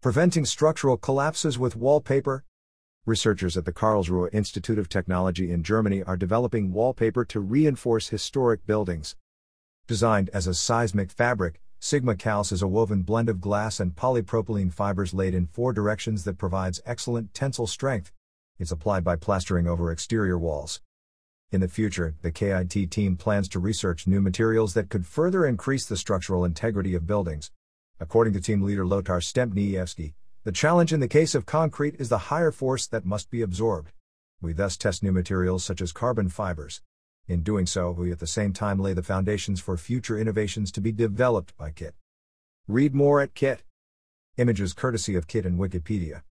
Preventing structural collapses with wallpaper. Researchers at the Karlsruhe Institute of Technology in Germany are developing wallpaper to reinforce historic buildings. Designed as a seismic fabric, Sigma Calce is a woven blend of glass and polypropylene fibers laid in 4 directions that provides excellent tensile strength. It's applied by plastering over exterior walls. In the future, the KIT team plans to research new materials that could further increase the structural integrity of buildings. According to team leader Lothar Stempniewski, the challenge in the case of concrete is the higher force that must be absorbed. We thus test new materials such as carbon fibers. In doing so, we at the same time lay the foundations for future innovations to be developed by KIT. Read more at KIT. Images courtesy of KIT and Wikipedia.